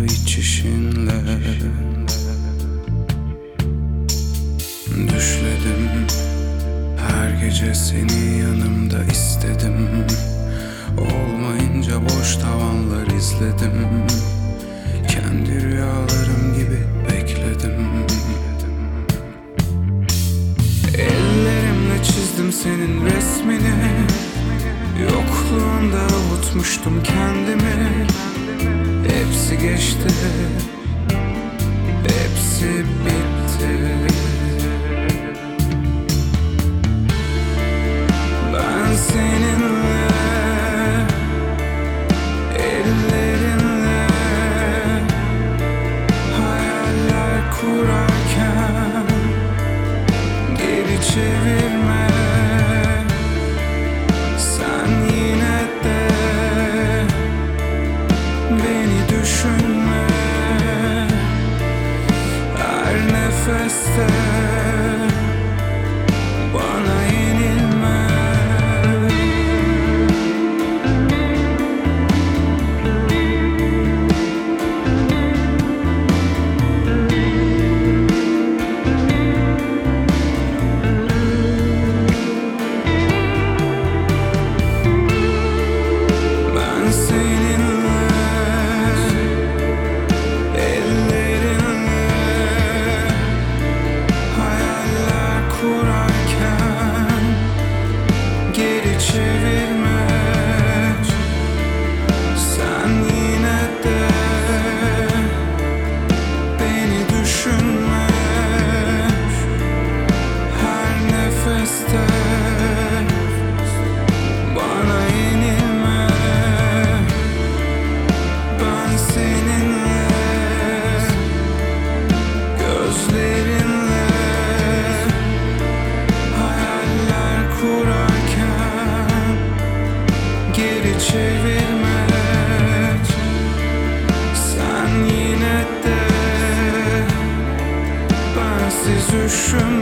geçişinle düşledim. Her gece seni yanımda istedim. Olmayınca boş tavanlar izledim. Kendi rüyalarım gibi bekledim. Ellerimle çizdim senin resmini. Yokluğunda avutmuştum kendimi. Hepsi geçti, hepsi bitti. Ben seninle, ellerinle hayaller kurarken geri çevirme. Sen yine de beni düşünme. Her nefeste bana yenilme. Ben seninle, ellerinle hayaller kurarken geri çevirme. Sen yine de beni düşünme. Her nefeste bana yenilme. Ben seninle, gözlerinle hayaller kurarken geri çevirme. Sen yine de bensiz üşüme.